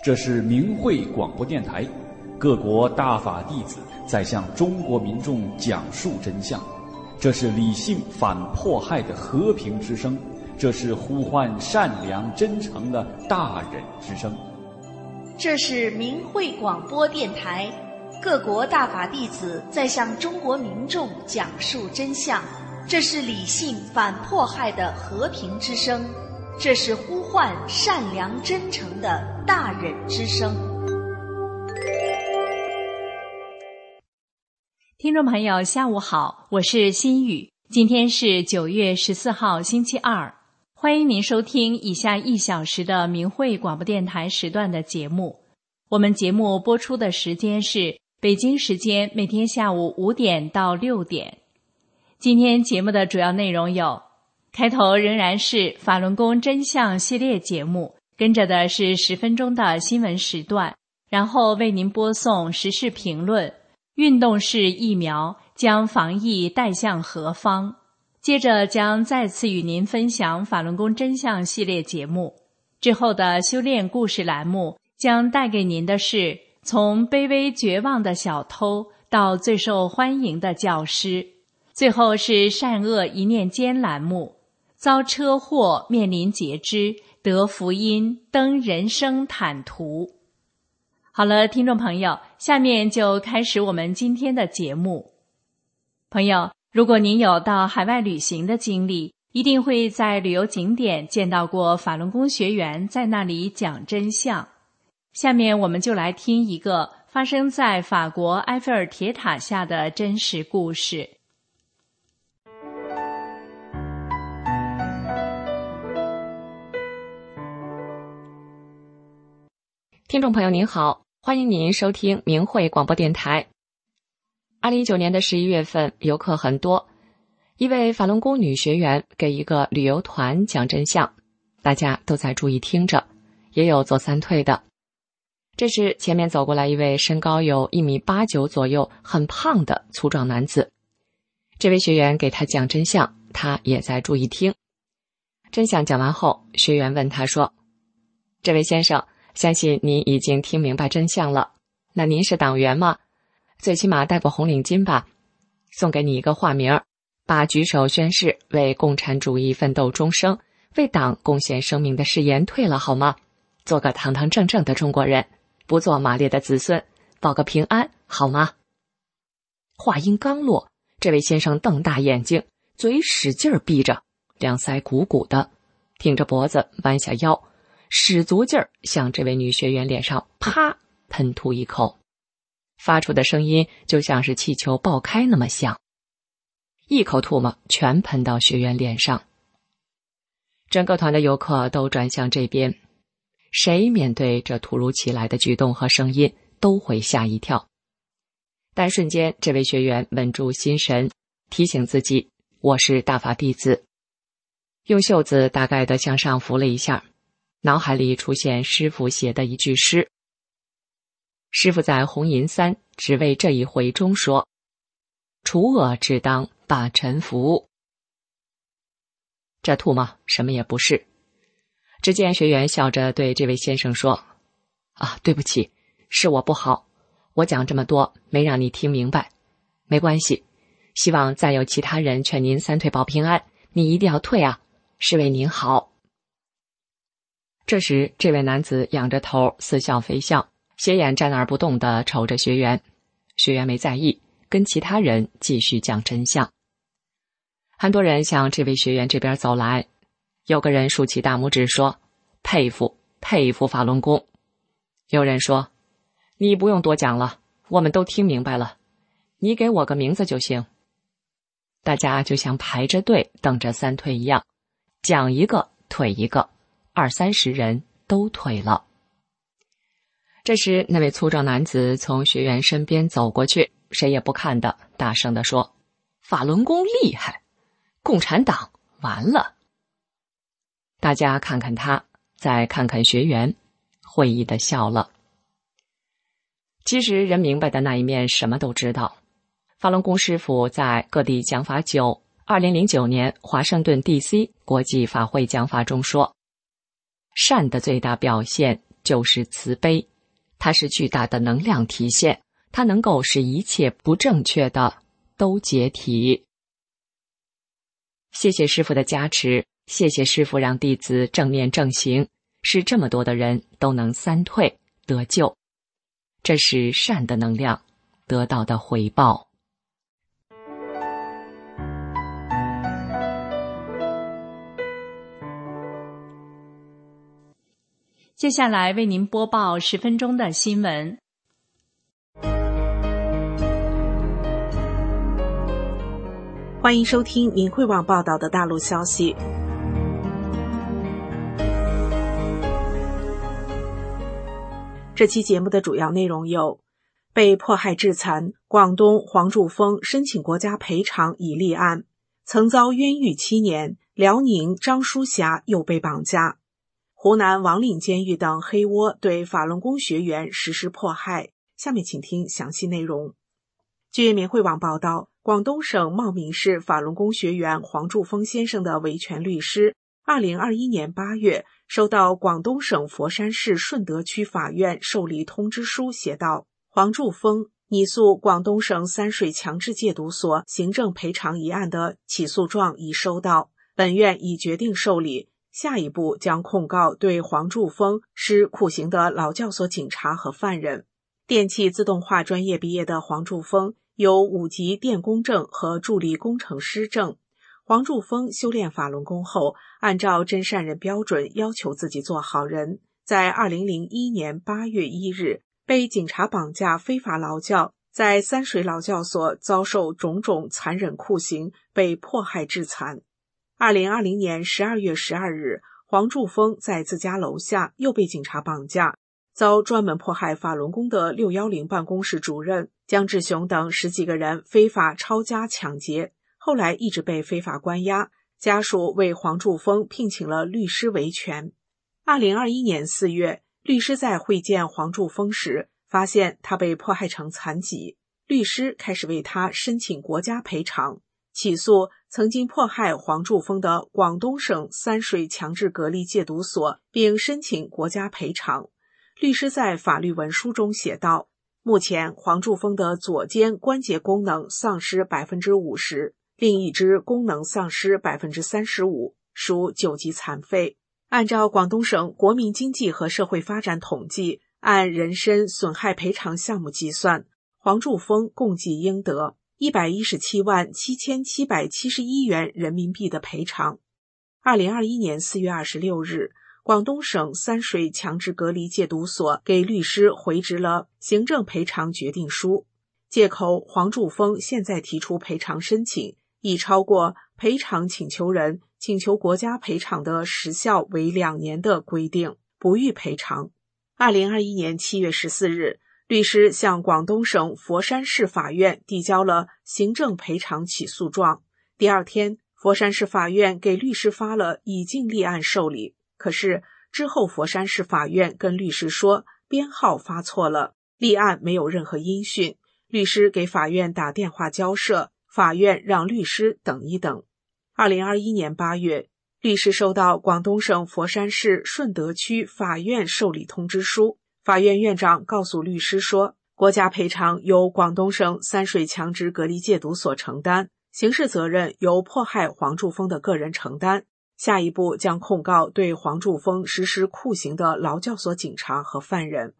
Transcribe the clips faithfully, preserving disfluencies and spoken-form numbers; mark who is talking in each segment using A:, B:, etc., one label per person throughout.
A: 这是明慧广播电台，各国大法弟子在向中国民众讲述真相。这是理性反迫害的和平之声，这是呼唤善良真诚的大忍之声。
B: 这是明慧广播电台，各国大法弟子在向中国民众讲述真相。这是理性反迫害的和平之声，这是呼唤善良真诚的大忍之声。
C: 听众朋友下午好，我是心雨，今天是九月十四号星期二，欢迎您收听以下一小时的明慧广播电台时段的节目。我们节目播出的时间是北京时间每天下午五点到六点。今天节目的主要内容有：开头仍然是法轮功真相系列节目，跟着的是十分钟的新闻时段，然后为您播送时事评论，运动式疫苗将防疫带向何方？接着将再次与您分享法轮功真相系列节目。之后的修炼故事栏目将带给您的是从卑微绝望的小偷到最受欢迎的教师。最后是善恶一念间栏目，遭车祸面临截肢，得福音登人生坦途。好了，听众朋友，下面就开始我们今天的节目。朋友，如果您有到海外旅行的经历，一定会在旅游景点见到过法轮功学员在那里讲真相。下面我们就来听一个发生在法国埃菲尔铁塔下的真实故事。
D: 听众朋友您好，欢迎您收听明慧广播电台。二零一九年的十一月份，游客很多，一位法轮功女学员给一个旅游团讲真相，大家都在注意听着，也有做三退的。这时前面走过来一位身高有一米八九左右，很胖的粗壮男子。这位学员给他讲真相，他也在注意听。真相讲完后，学员问他说：“这位先生，相信您已经听明白真相了，那您是党员吗？最起码戴过红领巾吧？送给你一个化名，把举手宣誓为共产主义奋斗终生，为党贡献生命的誓言退了好吗？做个堂堂正正的中国人，不做马列的子孙，保个平安好吗？”话音刚落，这位先生瞪大眼睛，嘴使劲闭着，两腮鼓鼓的，挺着脖子弯下腰，使足劲儿向这位女学员脸上啪喷吐一口，发出的声音就像是气球爆开那么响，一口唾沫全喷到学员脸上。整个团的游客都转向这边，谁面对这突如其来的举动和声音都会吓一跳。但瞬间这位学员稳住心神，提醒自己，我是大法弟子，用袖子大概地向上拂了一下，脑海里出现师父写的一句诗。师父在红银三只为这一回中说：“除恶只当把臣服。”这吐沫什么也不是。只见学员笑着对这位先生说：“啊，对不起，是我不好，我讲这么多没让你听明白，没关系，希望再有其他人劝您三退保平安，你一定要退啊，是为您好。”这时这位男子仰着头似笑非笑，斜眼站那儿不动地瞅着学员。学员没在意，跟其他人继续讲真相。很多人向这位学员这边走来，有个人竖起大拇指说：“佩服佩服法轮功。”有人说：“你不用多讲了，我们都听明白了，你给我个名字就行。”大家就像排着队等着三退一样，讲一个退一个，二三十人都退了。这时那位粗壮男子从学员身边走过去，谁也不看的大声地说：“法轮功厉害，共产党完了。”大家看看他，再看看学员，会意地笑了。其实人明白的那一面什么都知道。法轮功师父在各地讲法九二零零九年华盛顿 D C 国际法会讲法中说：善的最大表现就是慈悲，它是巨大的能量体现，它能够使一切不正确的都解体。谢谢师父的加持，谢谢师父让弟子正念正行，使这么多的人都能三退得救，这是善的能量得到的回报。
C: 接下来为您播报十分钟的新闻。
E: 欢迎收听明慧网报道的大陆消息。这期节目的主要内容有：被迫害致残，广东黄柱峰申请国家赔偿已立案；曾遭冤狱七年，辽宁张书霞又被绑架；湖南王岭监狱等黑窝对法轮功学员实施迫害。下面请听详细内容。据明慧网报道，广东省茂名市法轮功学员黄柱峰先生的维权律师二零二一年八月收到广东省佛山市顺德区法院受理通知书，写道：黄柱峰，你诉广东省三水强制戒毒所行政赔偿一案的起诉状已收到，本院已决定受理，下一步将控告对黄柱峰施酷刑的劳教所警察和犯人。电气自动化专业毕业的黄柱峰有五级电工证和助理工程师证。黄柱峰修炼法轮功后，按照真善人标准要求自己做好人，在二零零一年八月一日被警察绑架非法劳教，在三水劳教所遭受种种残忍酷刑，被迫害致残。二零二零年十二月十二日，黄柱峰在自家楼下又被警察绑架，遭专门迫害法轮功的六一零办公室主任江志雄等十几个人非法抄家抢劫，后来一直被非法关押，家属为黄柱峰聘请了律师维权。二零二一年四月，律师在会见黄柱峰时，发现他被迫害成残疾，律师开始为他申请国家赔偿，起诉曾经迫害黄柱峰的广东省三水强制隔离戒毒所，并申请国家赔偿。律师在法律文书中写道：目前黄柱峰的左肩关节功能丧失 百分之五十， 另一只功能丧失 百分之三十五， 属九级残废。按照广东省国民经济和社会发展统计，按人身损害赔偿项目计算，黄柱峰共计应得一百一十七万七千七百七十一元人民币的赔偿。二零二一年四月二十六日，广东省三水强制隔离戒毒所给律师回执了行政赔偿决定书，借口黄柱峰现在提出赔偿申请已超过赔偿请求人请求国家赔偿的时效为两年的规定，不予赔偿。二零二一年七月十四日，律师向广东省佛山市法院递交了行政赔偿起诉状。第二天，佛山市法院给律师发了已经立案受理，可是之后佛山市法院跟律师说编号发错了，立案没有任何音讯，律师给法院打电话交涉，法院让律师等一等。二零二一年八月，律师收到广东省佛山市顺德区法院受理通知书，法院院长告诉律师说，国家赔偿由广东省三水强制隔离戒毒所承担，刑事责任由迫害黄柱峰的个人承担，下一步将控告对黄柱峰实施酷刑的劳教所警察和犯人。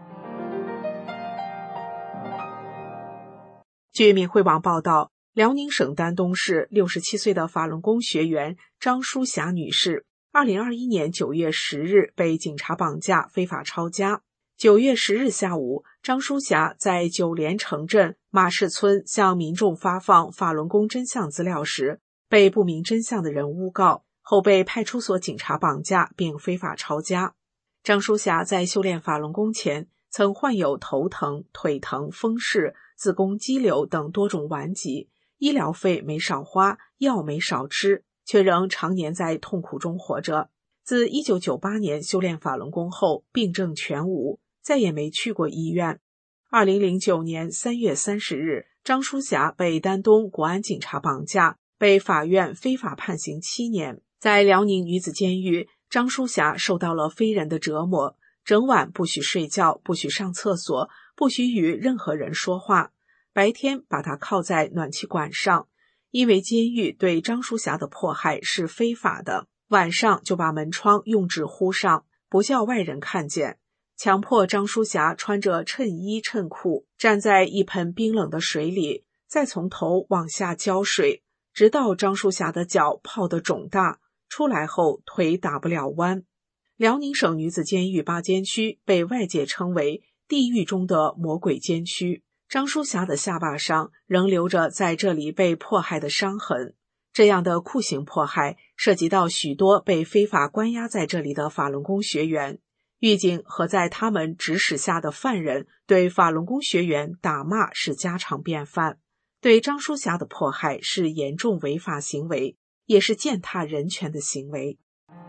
E: 据明慧网报道，辽宁省丹东市六十七岁的法轮功学员张书霞女士，二零二一年九月十日被警察绑架非法抄家。九月十日下午，张书霞在九连城镇马市村向民众发放法轮功真相资料时，被不明真相的人诬告，后被派出所警察绑架并非法抄家。张书霞在修炼法轮功前，曾患有头疼、腿疼、风湿、子宫肌瘤等多种顽疾，医疗费没少花，药没少吃，却仍常年在痛苦中活着。自一九九八年修炼法轮功后，病症全无，再也没去过医院。二零零九年三月三十日，张书霞被丹东国安警察绑架，被法院非法判刑七年。在辽宁女子监狱，张书霞受到了非人的折磨， 整晚不许睡觉，不许上厕所，不许与任何人说话。白天把他铐在暖气管上，因为监狱对张淑霞的迫害是非法的，晚上就把门窗用纸糊上，不叫外人看见，强迫张淑霞穿着衬衣衬裤站在一盆冰冷的水里，再从头往下浇水，直到张淑霞的脚泡得肿大，出来后腿打不了弯。辽宁省女子监狱八监区被外界称为地狱中的魔鬼监区，张淑霞的下巴上仍留着在这里被迫害的伤痕。这样的酷刑迫害涉及到许多被非法关押在这里的法轮功学员，狱警和在他们指使下的犯人对法轮功学员打骂是家常便饭，对张淑霞的迫害是严重违法行为，也是践踏人权的行为。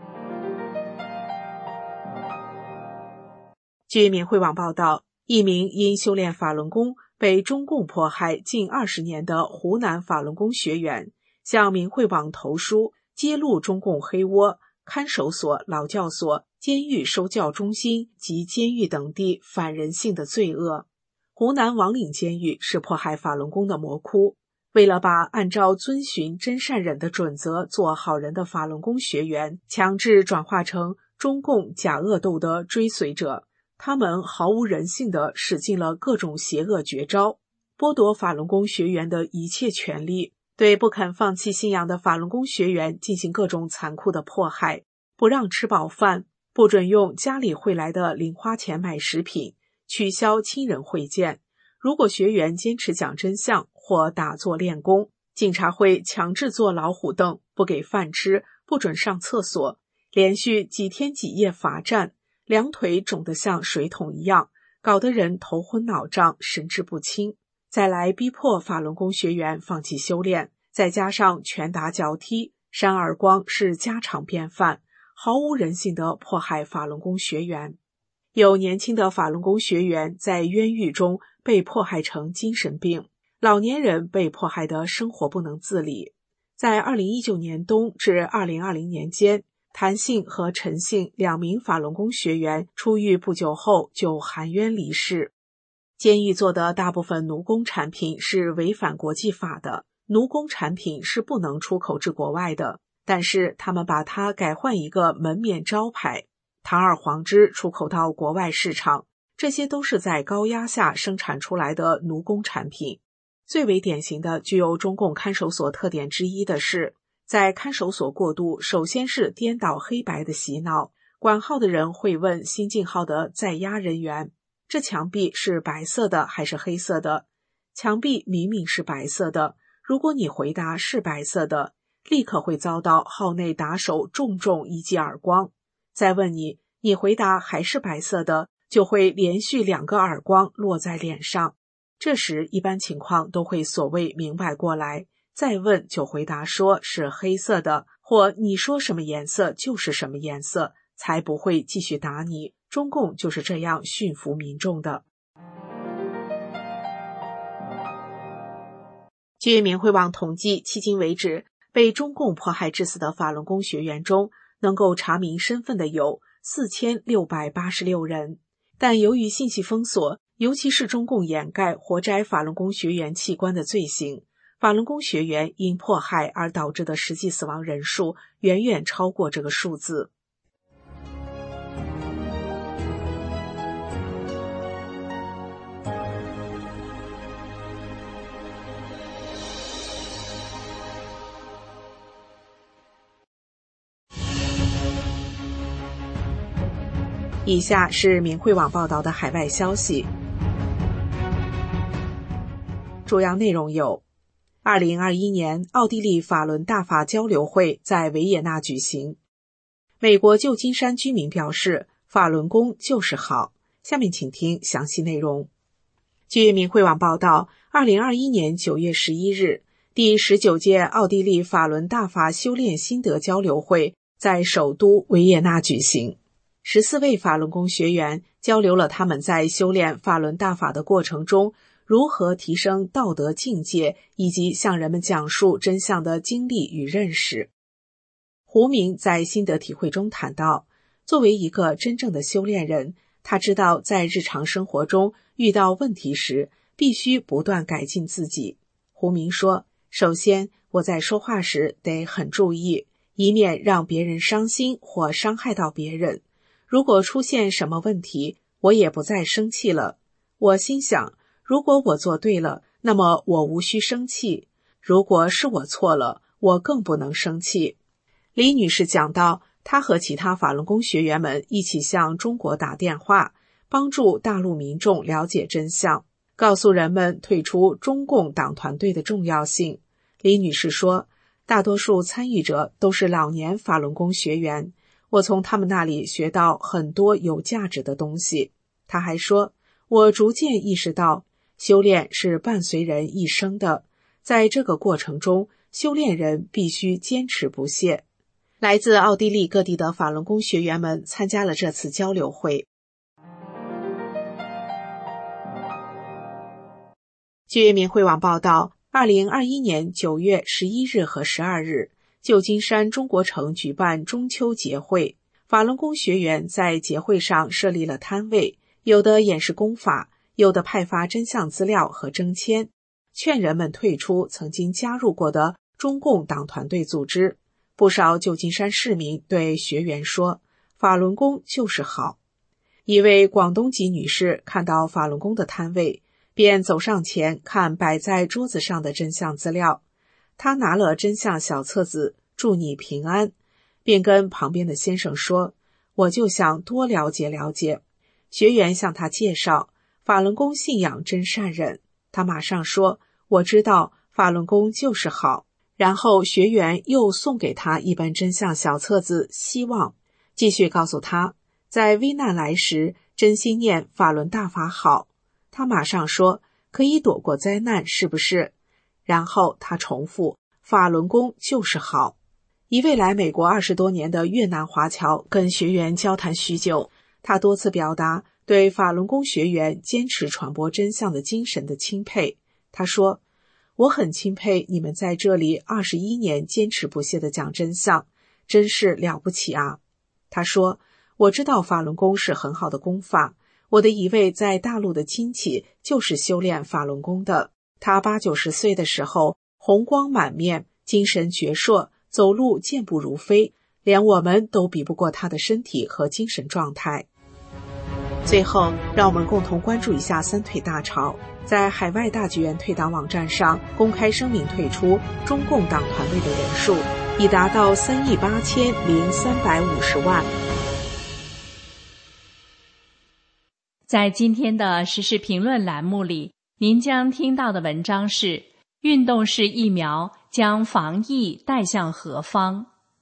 E: 据民汇网报道，一名因修炼法轮功被中共迫害近二十年的湖南法轮功学员向民汇网投书，揭露中共黑窝、看守所、劳教所、监狱收教中心及监狱等地反人性的罪恶。湖南王岭监狱是迫害法轮功的魔窟，为了把按照遵循真善忍的准则做好人的法轮功学员强制转化成中共假恶斗的追随者，他们毫无人性地使尽了各种邪恶绝招，剥夺法轮功学员的一切权利，对不肯放弃信仰的法轮功学员进行各种残酷的迫害，不让吃饱饭，不准用家里汇来的零花钱买食品，取消亲人会见。如果学员坚持讲真相或打坐练功，警察会强制坐老虎凳，不给饭吃，不准上厕所，连续几天几夜罚站，两腿肿得像水桶一样，搞得人头昏脑胀，神志不清。再来逼迫法轮功学员放弃修炼，再加上拳打脚踢、扇耳光是家常便饭，毫无人性地迫害法轮功学员。有年轻的法轮功学员在冤狱中被迫害成精神病，老年人被迫害得生活不能自理。在二零一九年冬至二零二零年间，谭姓和陈姓两名法轮功学员出狱不久后就含冤离世。监狱做的大部分奴工产品是违反国际法的，奴工产品是不能出口至国外的，但是他们把它改换一个门面招牌，堂而皇之出口到国外市场，这些都是在高压下生产出来的奴工产品。最为典型的、具有中共看守所特点之一的是，在看守所过渡，首先是颠倒黑白的洗脑，管号的人会问新进号的在押人员，这墙壁是白色的还是黑色的？墙壁明明是白色的，如果你回答是白色的，立刻会遭到号内打手重重一记耳光。再问你，你回答还是白色的，就会连续两个耳光落在脸上。这时一般情况都会所谓明白过来，再问就回答说是黑色的，或你说什么颜色就是什么颜色，才不会继续打你。中共就是这样驯服民众的。据民汇网统计，迄今为止被中共迫害致死的法轮功学员中，能够查明身份的有四千六百八十六人，但由于信息封锁，尤其是中共掩盖活摘法轮功学员器官的罪行，法轮功学员因迫害而导致的实际死亡人数远远超过这个数字。以下是民汇网报道的海外消息，主要内容有：二零二一年奥地利法轮大法交流会在维也纳举行。美国旧金山居民表示，法轮功就是好。下面请听详细内容。据民汇网报道，二零二一年九月十一日，第十九届奥地利法轮大法修炼心得交流会在首都维也纳举行。十四位法轮功学员交流了他们在修炼法轮大法的过程中如何提升道德境界，以及向人们讲述真相的经历与认识。胡明在心得体会中谈到，作为一个真正的修炼人， 他知道在日常生活中遇到问题时，必须不断改进自己。胡明说，首先我在说话时得很注意，以免让别人伤心或伤害到别人。如果出现什么问题，我也不再生气了。我心想，如果我做对了，那么我无需生气；如果是我错了，我更不能生气。李女士讲到，她和其他法轮功学员们一起向中国打电话，帮助大陆民众了解真相，告诉人们退出中共党团队的重要性。李女士说，大多数参与者都是老年法轮功学员，我从他们那里学到很多有价值的东西。她还说，我逐渐意识到，修炼是伴随人一生的，在这个过程中，修炼人必须坚持不懈。来自奥地利各地的法轮功学员们参加了这次交流会。据明慧网报道，二零二一年九月十一日和十二日，旧金山中国城举办中秋节会，法轮功学员在节会上设立了摊位，有的演示功法，有的派发真相资料和征签，劝人们退出曾经加入过的中共党团队组织。不少旧金山市民对学员说，法轮功就是好。一位广东籍女士看到法轮功的摊位，便走上前看摆在桌子上的真相资料。她拿了真相小册子，祝你平安，便跟旁边的先生说，我就想多了解了解。学员向她介绍，法轮功信仰真善忍。她马上说，我知道法轮功就是好。然后学员又送给他一本真相小册子，希望继续告诉他，在危难来时，真心念法轮大法好。他马上说，可以躲过灾难，是不是？然后他重复，法轮功就是好。一位来美国二十多年的越南华侨跟学员交谈许久，他多次表达对法轮功学员坚持传播真相的精神的钦佩。他说，我很钦佩你们在这里二十一年坚持不懈地讲真相，真是了不起啊。他说，我知道法轮功是很好的功法，我的一位在大陆的亲戚就是修炼法轮功的。他八九十岁的时候，红光满面，精神矍铄，走路健步如飞，连我们都比不过他的身体和精神状态。最后，让我们共同关注一下三退大潮。在海外大剧院退党网站上公开声明退出中共党团队的人数已达到三亿八千零三百五十万。
C: 在今天的时事评论栏目里，您将听到的文章是：运动式疫苗将防疫带向何方？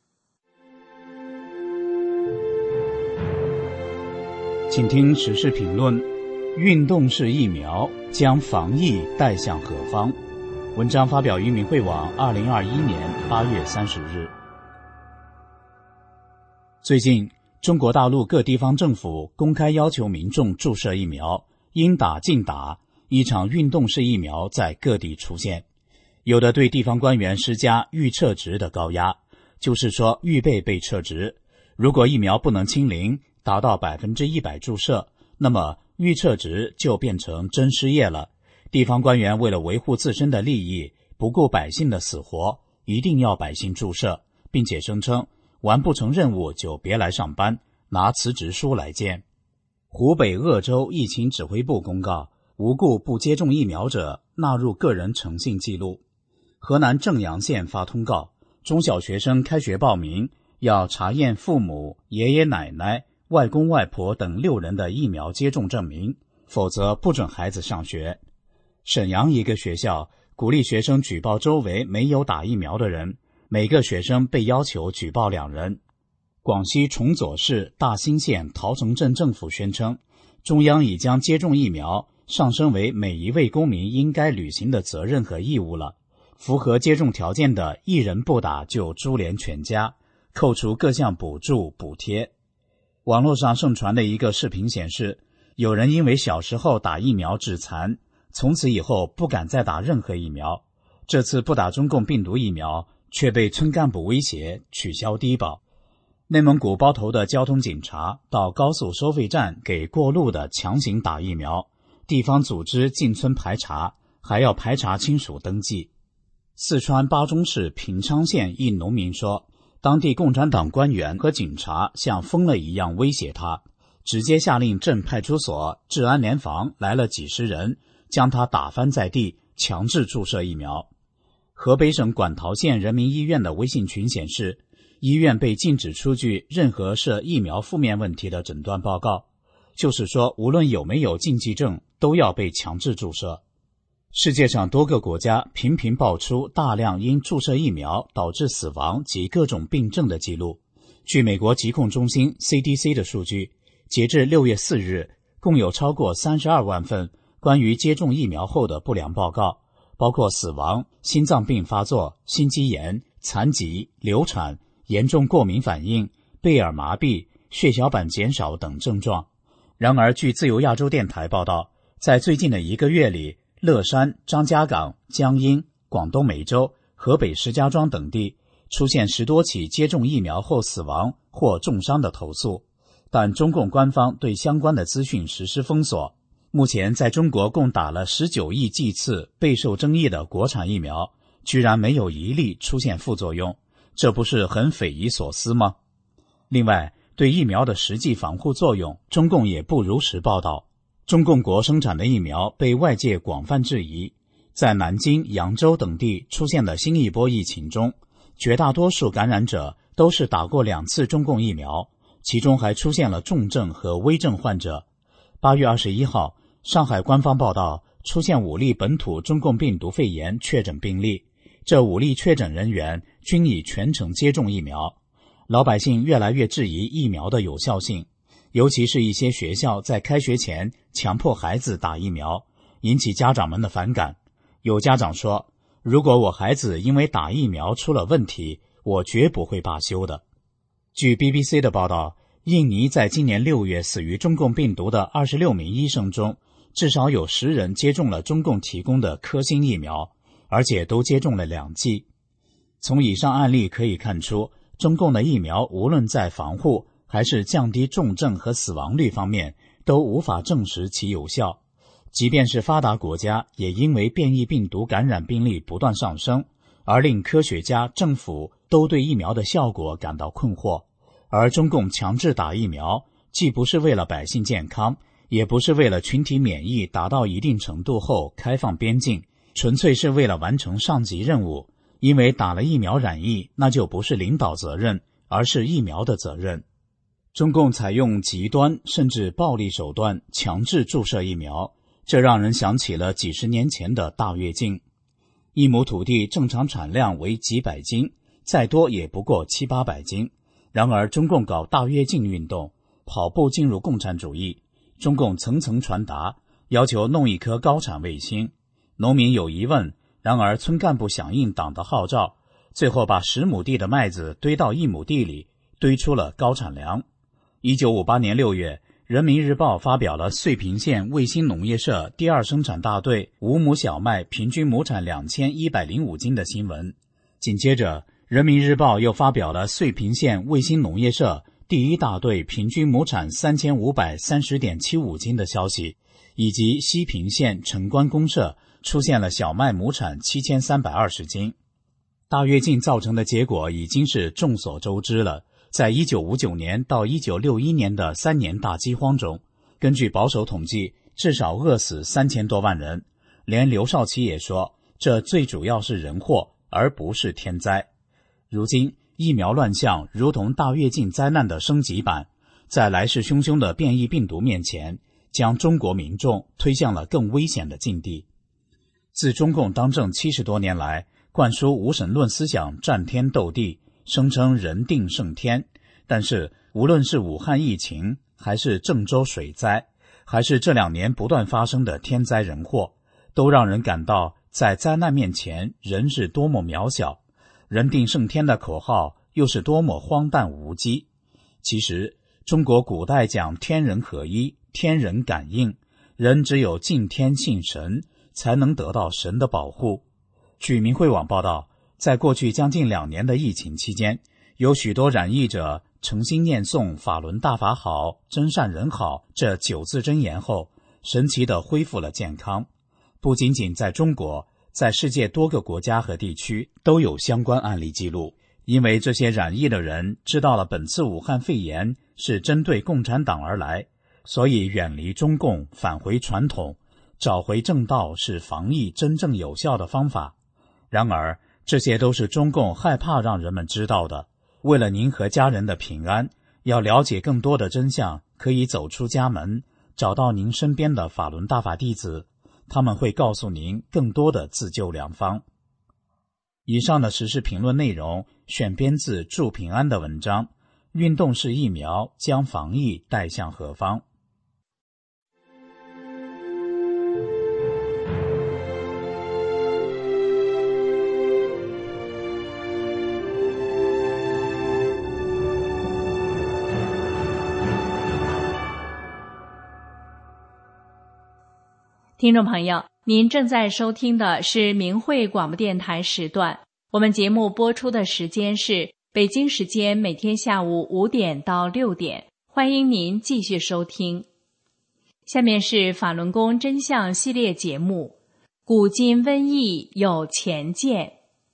A: 请听时事评论：运动式疫苗将防疫带向何方？文章发表于明慧网，二零二一年八月三十日。最近，中国大陆各地方政府公开要求民众注射疫苗，应打尽打，一场运动式疫苗在各地出现。有的对地方官员施加预撤职的高压，就是说预备被撤职。如果疫苗不能清零，达到百分之一百注射，那么预撤职就变成真失业了。地方官员为了维护自身的利益，不顾百姓的死活，一定要百姓注射，并且声称完不成任务就别来上班，拿辞职书来见。湖北鄂州疫情指挥部公告，无故不接种疫苗者纳入个人诚信记录。河南正阳县发通告，中小学生开学报名要查验父母、爷爷奶奶、外公外婆等六人的疫苗接种证明，否则不准孩子上学。沈阳一个学校鼓励学生举报周围没有打疫苗的人，每个学生被要求举报两人。广西崇左市大兴县桃城镇政府宣称，中央已将接种疫苗上升为每一位公民应该履行的责任和义务了，符合接种条件的一人不打就株连全家，扣除各项补助补贴。网络上盛传的一个视频显示，有人因为小时候打疫苗致残，从此以后不敢再打任何疫苗。这次不打中共病毒疫苗，却被村干部威胁取消低保。
F: 内蒙古包头的交通警察到高速收费站给过路的强行打疫苗，地方组织进村排查，还要排查亲属登记。四川巴中市平昌县一农民说，当地共产党官员和警察像疯了一样威胁他，直接下令镇派出所、治安联防来了几十人，将他打翻在地，强制注射疫苗。河北省馆陶县人民医院的微信群显示，医院被禁止出具任何涉疫苗负面问题的诊断报告，就是说无论有没有禁忌症都要被强制注射。世界上多个国家频频爆出大量因注射疫苗导致死亡及各种病症的记录。据美国疾控中心 C D C 的数据，截至六月四日，共有超过三十二万份关于接种疫苗后的不良报告，包括死亡、心脏病发作、心肌炎、残疾、流产、严重过敏反应、贝尔麻痹、血小板减少等症状。然而，据自由亚洲电台报道，在最近的一个月里，乐山、张家港、江阴、广东梅州、河北石家庄等地出现十多起接种疫苗后死亡或重伤的投诉，但中共官方对相关的资讯实施封锁。目前在中国共打了十九亿剂次备受争议的国产疫苗，居然没有一例出现副作用，这不是很匪夷所思吗？另外，对疫苗的实际防护作用，中共也不如实报道。中共国生产的疫苗被外界广泛质疑，在南京、扬州等地出现的新一波疫情中，绝大多数感染者都是打过两次中共疫苗，其中还出现了重症和危症患者。八月二十一号，上海官方报道出现五例本土中共病毒肺炎确诊病例，这五例确诊人员均已全程接种疫苗。老百姓越来越质疑疫苗的有效性，尤其是一些学校在开学前强迫孩子打疫苗，引起家长们的反感。有家长说，如果我孩子因为打疫苗出了问题，我绝不会罢休的。据 B B C 的报道，印尼在今年六月死于中共病毒的二十六名医生中，至少有十人接种了中共提供的科兴疫苗，而且都接种了两剂。从以上案例可以看出，中共的疫苗无论在防护还是降低重症和死亡率方面都无法证实其有效。即便是发达国家，也因为变异病毒感染病例不断上升，而令科学家、政府都对疫苗的效果感到困惑。而中共强制打疫苗，既不是为了百姓健康，也不是为了群体免疫达到一定程度后开放边境，纯粹是为了完成上级任务。因为打了疫苗染疫，那就不是领导责任，而是疫苗的责任。中共采用极端甚至暴力手段强制注射疫苗，这让人想起了几十年前的大跃进。一亩土地正常产量为几百斤，再多也不过七八百斤。然而中共搞大跃进运动，跑步进入共产主义，中共层层传达，要求弄一颗高产卫星。农民有疑问，然而村干部响应党的号召，最后把十亩地的麦子堆到一亩地里，堆出了高产粮。一九五八年六月，人民日报发表了遂平县卫星农业社第二生产大队五亩小麦平均亩产两千一百零五斤的新闻。紧接着，人民日报又发表了遂平县卫星农业社第一大队平均亩产三千五百三十点七五斤的消息，以及西平县城关公社出现了小麦亩产七千三百二十斤。大跃进造成的结果已经是众所周知了。在一九五九年到一九六一年的三年大饥荒中，根据保守统计，至少饿死三千多万人。连刘少奇也说，这最主要是人祸，而不是天灾。如今，疫苗乱象如同大跃进灾难的升级版，在来势汹汹的变异病毒面前，将中国民众推向了更危险的境地。自中共当政七十多年来，灌输无神论思想，战天斗地，声称人定胜天。但是无论是武汉疫情，还是郑州水灾，还是这两年不断发生的天灾人祸，都让人感到在灾难面前人是多么渺小，人定胜天的口号又是多么荒诞无稽。其实中国古代讲天人合一，天人感应，人只有敬天信神，才能得到神的保护。据明慧网报道，在过去将近两年的疫情期间，有许多染疫者诚心念诵法轮大法好，真善人好这九字真言后，神奇地恢复了健康。不仅仅在中国，在世界多个国家和地区都有相关案例记录。因为这些染疫的人知道了本次武汉肺炎是针对共产党而来，所以远离中共，返回传统，找回正道是防疫真正有效的方法。然而，这些都是中共害怕让人们知道的。为了您和家人的平安，要了解更多的真相，可以走出家门，找到您身边的法轮大法弟子，他们会告诉您更多的自救良方。以上的时事评论内容选编自祝平安的文章《运动式疫苗将防疫带向何方》。
C: 听众朋友，您正在收听的是明慧广播电台时段，我们节目播出的时间是北京时间每天下午五点到六点，欢迎您继续收听。下面是法轮功真相系列节目，古今瘟疫有前见。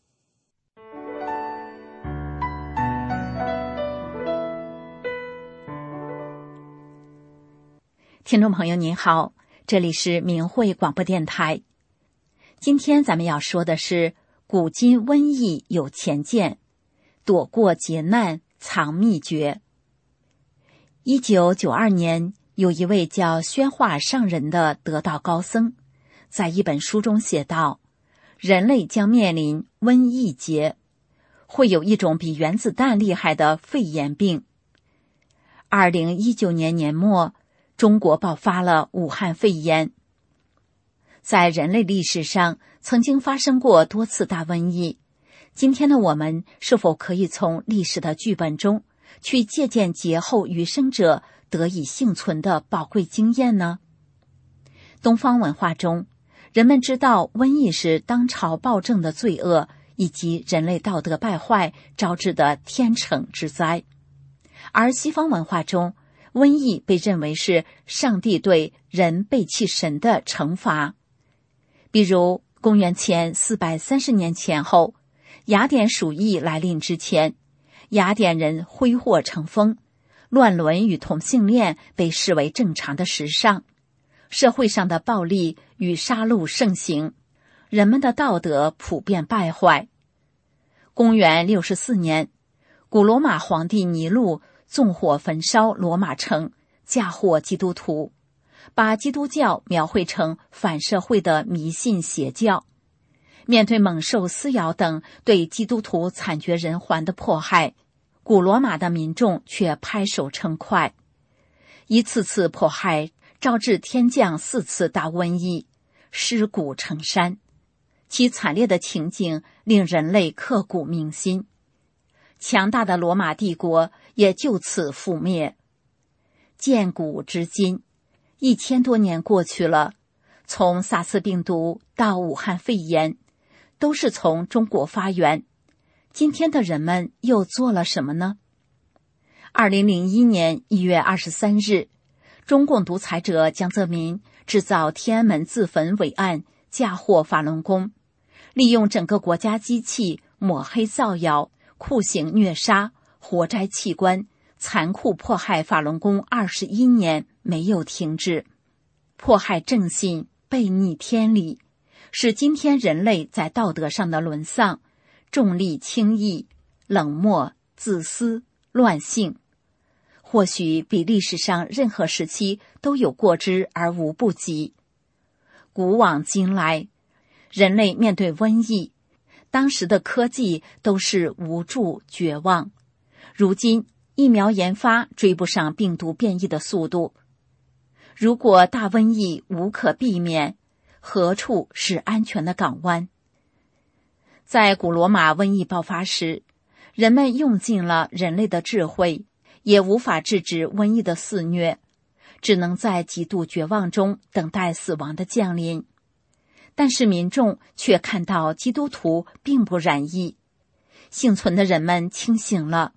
G: 听众朋友您好，这里是明慧广播电台。今天咱们要说的是古今瘟疫有前见，躲过劫难藏秘诀。一九九二年，有一位叫宣化上人的得道高僧，在一本书中写道，人类将面临瘟疫劫，会有一种比原子弹厉害的肺炎病。二零一九年年末，中国爆发了武汉肺炎。在人类历史上曾经发生过多次大瘟疫，今天的我们是否可以从历史的剧本中去借鉴劫后余生者得以幸存的宝贵经验呢？东方文化中，人们知道瘟疫是当朝暴政的罪恶以及人类道德败坏招致的天惩之灾，而西方文化中，瘟疫被认为是上帝对人背弃神的惩罚。比如公元前四百三十年前后，雅典鼠疫来临之前，雅典人挥霍成风，乱伦与同性恋被视为正常的时尚，社会上的暴力与杀戮盛行，人们的道德普遍败坏。公元六十四年，古罗马皇帝尼禄纵火焚烧罗马城，嫁祸基督徒，把基督教描绘成反社会的迷信邪教。面对猛兽撕咬等对基督徒惨绝人寰的迫害，古罗马的民众却拍手称快。一次次迫害招致天降四次大瘟疫，尸骨成山，其惨烈的情景令人类刻骨铭心。强大的罗马帝国也就此覆灭。建古至今，一千多年过去了，从萨斯病毒到武汉肺炎，都是从中国发源。今天的人们又做了什么呢？二零零一年一月二十三日，中共独裁者江泽民制造天安门自焚伪案，嫁祸法轮功，利用整个国家机器抹黑造谣，酷刑虐杀，活摘器官，残酷迫害法轮功二十一年没有停止，迫害正信，背逆天理，使今天人类在道德上的沦丧，重利轻义，冷漠自私乱性，或许比历史上任何时期都有过之而无不及。古往今来，人类面对瘟疫，当时的科技都是无助绝望，如今疫苗研发追不上病毒变异的速度。如果大瘟疫无可避免，何处是安全的港湾？在古罗马瘟疫爆发时，人们用尽了人类的智慧，也无法制止瘟疫的肆虐，只能在极度绝望中等待死亡的降临。但是民众却看到基督徒并不染疫，幸存的人们清醒了，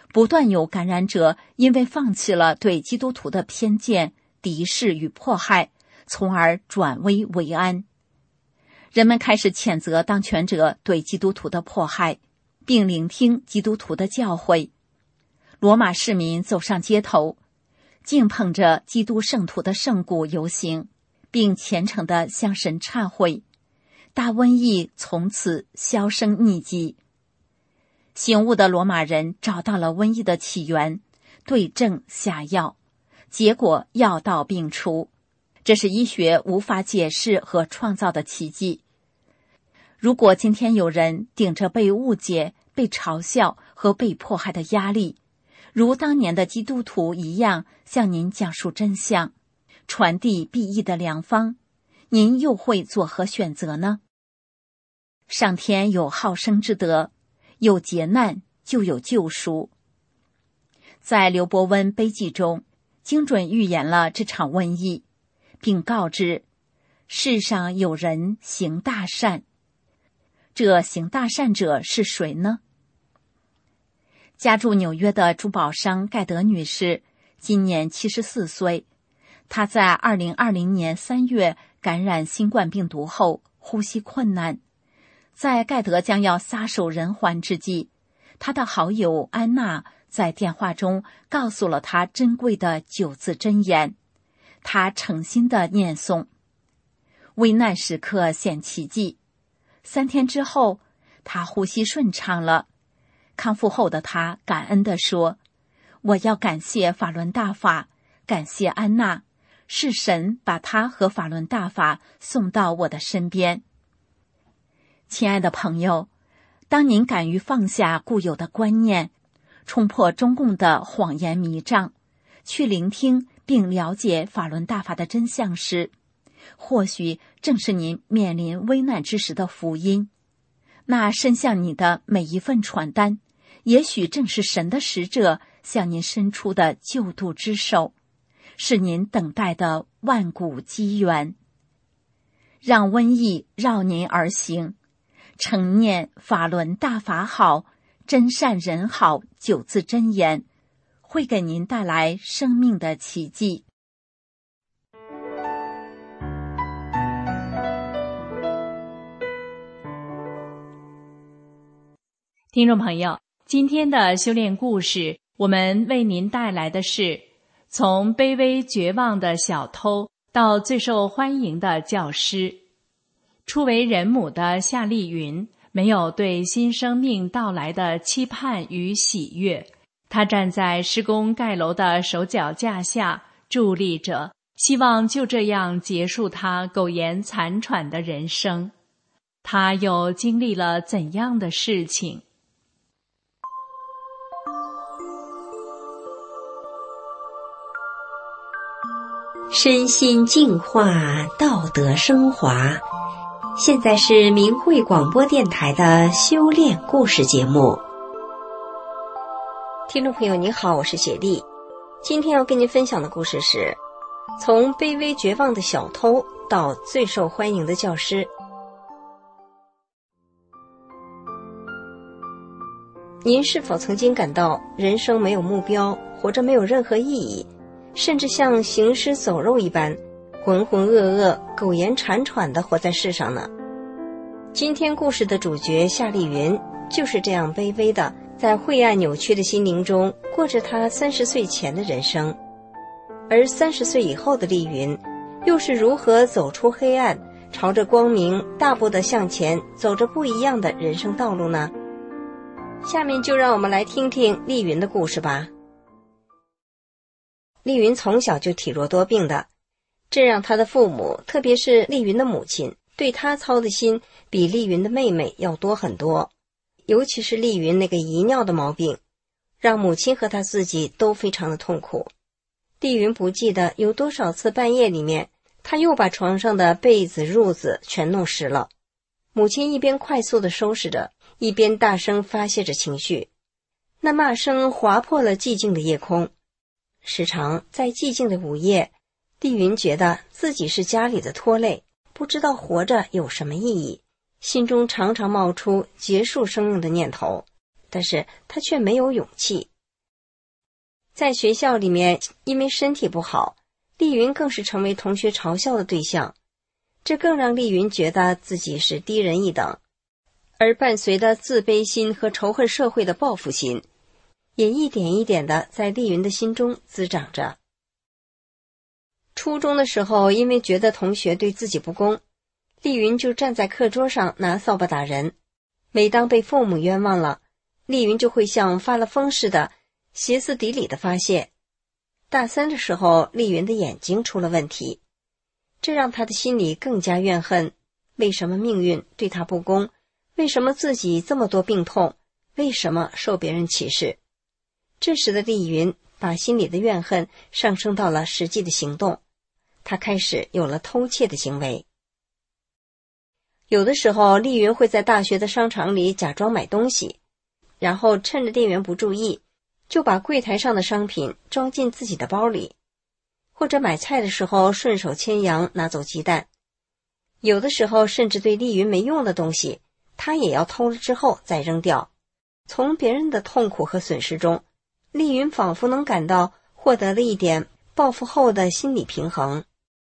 G: 不断有感染者因为放弃了对基督徒的偏见、敌视与迫害，从而转危为安。人们开始谴责当权者对基督徒的迫害，并聆听基督徒的教诲。罗马市民走上街头，敬捧着基督圣徒的圣骨游行，并虔诚地向神忏悔。大瘟疫从此销声匿迹。醒悟的罗马人找到了瘟疫的起源，对症下药，结果药到病除。这是医学无法解释和创造的奇迹。如果今天有人顶着被误解、被嘲笑和被迫害的压力，如当年的基督徒一样向您讲述真相，传递裨益的良方，您又会作何选择呢？上天有好生之德，有劫难就有救赎。在刘伯温悲记中，精准预言了这场瘟疫，并告知世上有人行大善。这行大善者是谁呢？家住纽约的珠宝商盖德女士今年七十四岁，她在二零二零年三月感染新冠病毒后呼吸困难。在盖德将要撒手人寰之际，他的好友安娜在电话中告诉了他珍贵的九字真言，他诚心地念诵。危难时刻显奇迹，三天之后，他呼吸顺畅了。康复后的他感恩地说：“我要感谢法轮大法，感谢安娜，是神把他和法轮大法送到我的身边。”亲爱的朋友，当您敢于放下固有的观念，冲破中共的谎言迷障，去聆听并了解法轮大法的真相时，或许正是您面临危难之时的福音。那伸向你的每一份传单，也许正是神的使者向您伸出的救度之手，是您等待的万古机缘。让瘟疫绕您而行，诚念法轮大法好，真善人好九字真言，会给您带来生命的奇迹。
C: 听众朋友，今天的修炼故事，我们为您带来的是从卑微绝望的小偷到最受欢迎的教师。初为人母的夏丽云没有对新生命到来的期盼与喜悦，她站在施工盖楼的手脚架下伫立着，希望就这样结束她苟延残喘的人生。她又经历了怎样的事情？
H: 身心净化，道德升华。现在是明慧广播电台的修炼故事节目。
I: 听众朋友您好，我是雪莉。今天要跟您分享的故事是从卑微绝望的小偷到最受欢迎的教师。您是否曾经感到人生没有目标，活着没有任何意义，甚至像行尸走肉一般浑浑噩噩、苟延残喘地活在世上呢？今天故事的主角夏丽云就是这样卑微的，在晦暗扭曲的心灵中过着她三十岁前的人生。而三十岁以后的丽云又是如何走出黑暗，朝着光明大步地向前，走着不一样的人生道路呢？下面就让我们来听听丽云的故事吧。丽云从小就体弱多病的，这让她的父母，特别是丽云的母亲，对她操的心比丽云的妹妹要多很多。尤其是丽云那个遗尿的毛病，让母亲和她自己都非常的痛苦。丽云不记得有多少次半夜里面，她又把床上的被子褥子全弄湿了。母亲一边快速地收拾着，一边大声发泄着情绪。那骂声划破了寂静的夜空。时常在寂静的午夜，丽云觉得自己是家里的拖累，不知道活着有什么意义，心中常常冒出结束生命的念头，但是她却没有勇气。 在学校里面，因为身体不好，丽云更是成为同学嘲笑的对象，这更让丽云觉得自己是低人一等，而伴随的自卑心和仇恨社会的报复心，也一点一点地在丽云的心中滋长着。初中的时候，因为觉得同学对自己不公，丽云就站在课桌上拿扫把打人。每当被父母冤枉了，丽云就会像发了疯似的歇斯底里的发泄。大三的时候，丽云的眼睛出了问题，这让她的心里更加怨恨，为什么命运对她不公？为什么自己这么多病痛？为什么受别人歧视？这时的丽云把心里的怨恨上升到了实际的行动，她开始有了偷窃的行为。有的时候，丽云会在大学的商场里假装买东西，然后趁着店员不注意，就把柜台上的商品装进自己的包里，或者买菜的时候顺手牵羊拿走鸡蛋。有的时候甚至对丽云没用的东西，她也要偷了之后再扔掉。从别人的痛苦和损失中，丽云仿佛能感到获得了一点报复后的心理平衡。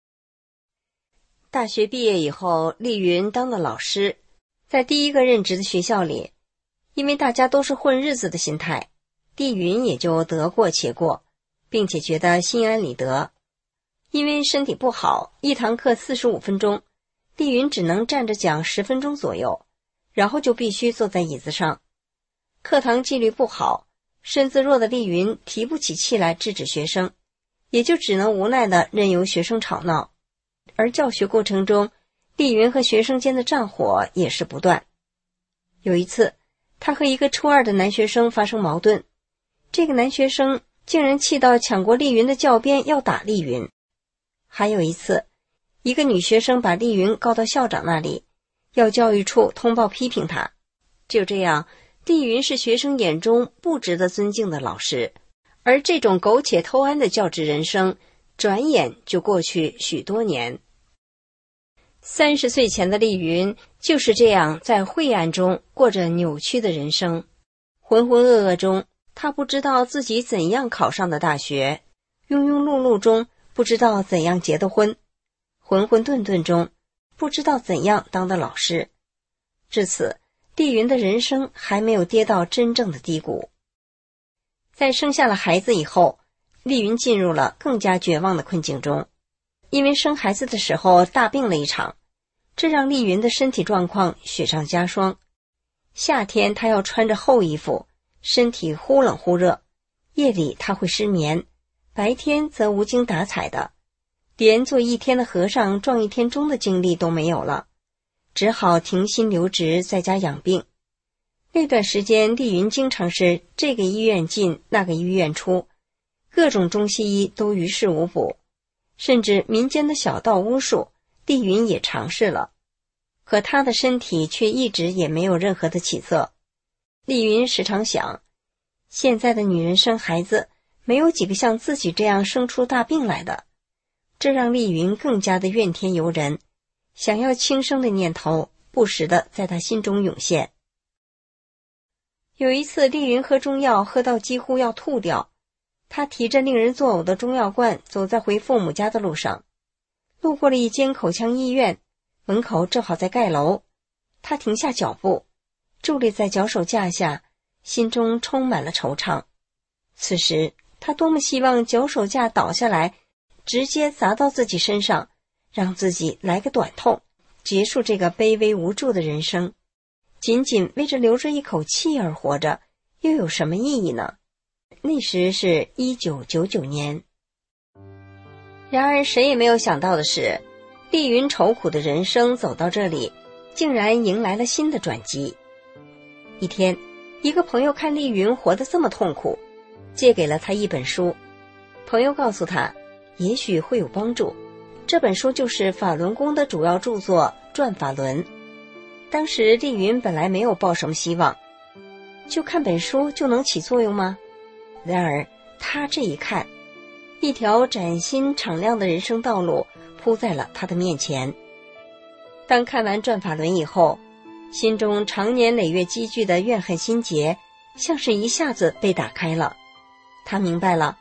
I: 大学毕业以后，丽云当了老师，在第一个任职的学校里，因为大家都是混日子的心态，丽云也就得过且过，并且觉得心安理得。因为身体不好，一堂课四十五分钟，丽云只能站着讲十分钟左右，然后就必须坐在椅子上。课堂纪律不好，身子弱的丽云提不起气来制止学生，也就只能无奈地任由学生吵闹。而教学过程中，丽云和学生间的战火也是不断。有一次，她和一个初二的男学生发生矛盾，这个男学生竟然气到抢过丽云的教鞭要打丽云。还有一次，一个女学生把丽云告到校长那里，要教育处通报批评她。就这样，丽云是学生眼中不值得尊敬的老师，而这种苟且偷安的教职人生，转眼就过去许多年。三十岁前的丽云就是这样在晦暗中过着扭曲的人生。浑浑噩噩中，她不知道自己怎样考上的大学，庸庸碌碌中不知道怎样结的婚，混混沌沌中不知道怎样当的老师。至此，丽云的人生还没有跌到真正的低谷。在生下了孩子以后，丽云进入了更加绝望的困境中。因为生孩子的时候大病了一场，这让丽云的身体状况雪上加霜。夏天她要穿着厚衣服，身体忽冷忽热，夜里她会失眠，白天则无精打采的，连做一天的和尚撞一天钟的精力都没有了，只好停薪留职在家养病。那段时间，丽云经常是这个医院进那个医院出，各种中西医都于事无补，甚至民间的小道巫术，丽云也尝试了，可她的身体却一直也没有任何的起色。丽云时常想，现在的女人生孩子，没有几个像自己这样生出大病来的，这让丽云更加的怨天尤人，想要轻生的念头不时地在她心中涌现。有一次，丽云喝中药喝到几乎要吐掉，她提着令人作呕的中药罐走在回父母家的路上，路过了一间口腔医院，门口正好在盖楼，她停下脚步，伫立在脚手架下，心中充满了惆怅。此时她多么希望脚手架倒下来，直接砸到自己身上，让自己来个短痛，结束这个卑微无助的人生。仅仅为着留着一口气而活着，又有什么意义呢？那时是一九九九年。然而谁也没有想到的是，丽云愁苦的人生走到这里，竟然迎来了新的转机。一天，一个朋友看丽云活得这么痛苦，借给了他一本书。朋友告诉他，也许会有帮助。这本书就是法轮功的主要著作《转法轮》。当时丽云本来没有抱什么希望，就看本书就能起作用吗？然而他这一看，一条崭新敞亮的人生道路铺在了他的面前。当看完《转法轮》以后，心中常年累月积聚的怨恨心结像是一下子被打开了。他明白了，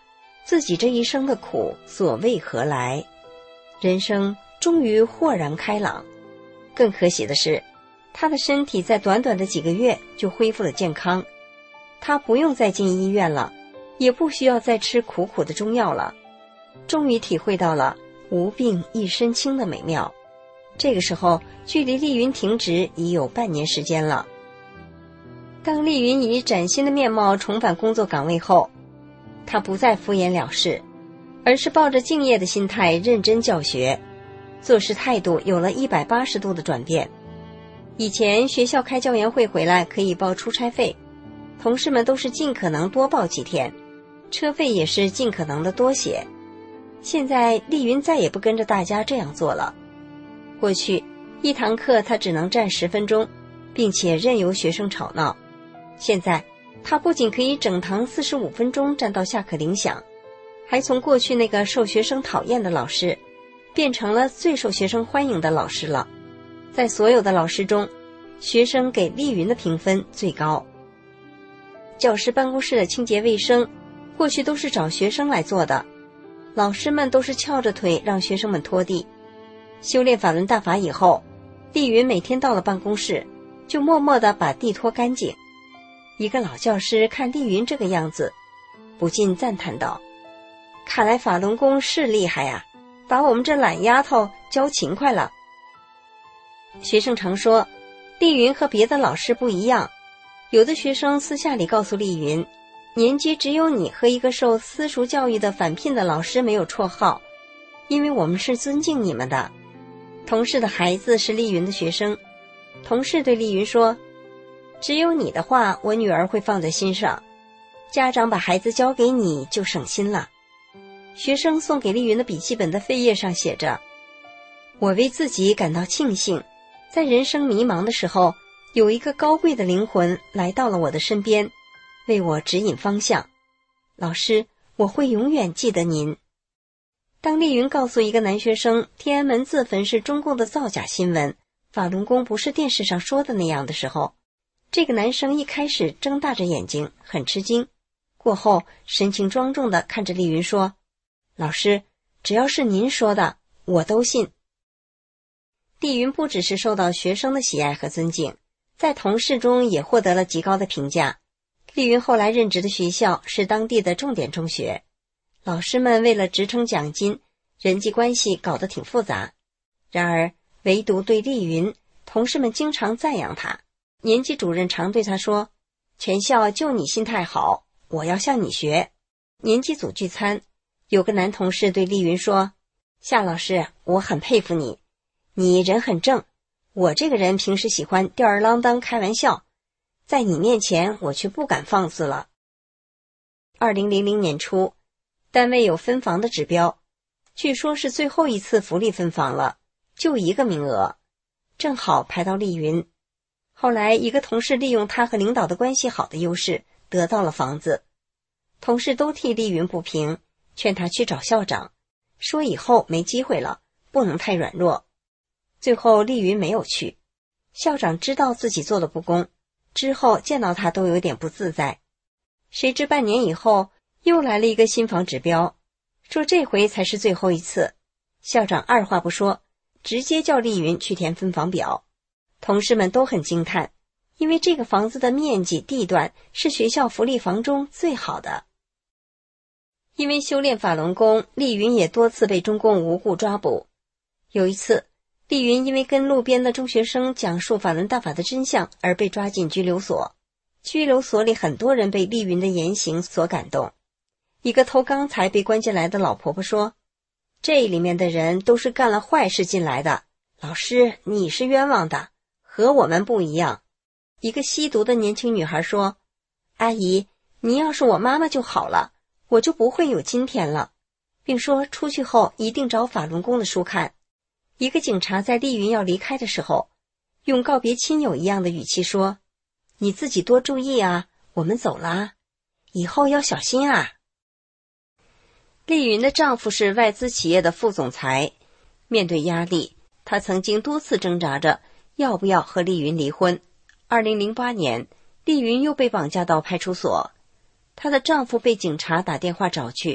I: 自己这一生的苦所为何来，人生终于豁然开朗。更可喜的是，他的身体在短短的几个月就恢复了健康，他不用再进医院了，也不需要再吃苦苦的中药了，终于体会到了无病一身轻的美妙。这个时候，距离丽云停职已有半年时间了。当丽云以崭新的面貌重返工作岗位后，她不再敷衍了事，而是抱着敬业的心态认真教学，做事态度有了一百八十度的转变。以前学校开教研会回来可以报出差费，同事们都是尽可能多报几天，车费也是尽可能的多写。现在丽云再也不跟着大家这样做了。过去一堂课她只能站十分钟，并且任由学生吵闹。现在她不仅可以整堂四十五分钟站到下课铃响，还从过去那个受学生讨厌的老师变成了最受学生欢迎的老师了。在所有的老师中，学生给丽云的评分最高。教师办公室的清洁卫生过去都是找学生来做的，老师们都是翘着腿让学生们拖地。修炼法轮大法以后，丽云每天到了办公室就默默地把地拖干净。一个老教师看丽云这个样子，不禁赞叹道：看来法轮功是厉害啊，把我们这懒丫头教勤快了。学生常说丽云和别的老师不一样，有的学生私下里告诉丽云，年级只有你和一个受私塾教育的返聘的老师没有绰号，因为我们是尊敬你们的。同事的孩子是丽云的学生，同事对丽云说，只有你的话我女儿会放在心上，家长把孩子交给你就省心了。学生送给丽云的笔记本的扉页上写着，我为自己感到庆幸，在人生迷茫的时候，有一个高贵的灵魂来到了我的身边，为我指引方向。老师，我会永远记得您。当丽云告诉一个男学生天安门自焚是中共的造假新闻，法轮功不是电视上说的那样的时候，这个男生一开始睁大着眼睛，很吃惊，过后神情庄重地看着丽云说，老师，只要是您说的，我都信。丽云不只是受到学生的喜爱和尊敬，在同事中也获得了极高的评价。丽云后来任职的学校是当地的重点中学，老师们为了职称奖金，人际关系搞得挺复杂。然而唯独对丽云，同事们经常赞扬她。年级主任常对她说，全校就你心态好，我要向你学。年级组聚餐，有个男同事对丽云说，夏老师，我很佩服你，你人很正，我这个人平时喜欢吊儿郎当开玩笑，在你面前我却不敢放肆了。二零零零年初，单位有分房的指标，据说是最后一次福利分房了，就一个名额，正好排到丽云。后来一个同事利用他和领导的关系好的优势，得到了房子。同事都替丽云不平，劝他去找校长，说以后没机会了，不能太软弱。最后丽云没有去，校长知道自己做了不公，之后见到他都有点不自在。谁知半年以后又来了一个新房指标，说这回才是最后一次。校长二话不说，直接叫丽云去填分房表。同事们都很惊叹，因为这个房子的面积地段是学校福利房中最好的。因为修炼法轮功，丽云也多次被中共无故抓捕。有一次，丽云因为跟路边的中学生讲述法轮大法的真相而被抓进拘留所。拘留所里很多人被丽云的言行所感动。一个偷钢材被关进来的老婆婆说，这里面的人都是干了坏事进来的，老师，你是冤枉的，和我们不一样。一个吸毒的年轻女孩说，阿姨，你要是我妈妈就好了，我就不会有今天了，并说出去后一定找法轮功的书看。一个警察在丽云要离开的时候，用告别亲友一样的语气说，你自己多注意啊，我们走了，以后要小心啊。丽云的丈夫是外资企业的副总裁，面对压力，他曾经多次挣扎着要不要和丽云离婚。二零零八年，丽云又被绑架到派出所，她的丈夫被警察打电话找去，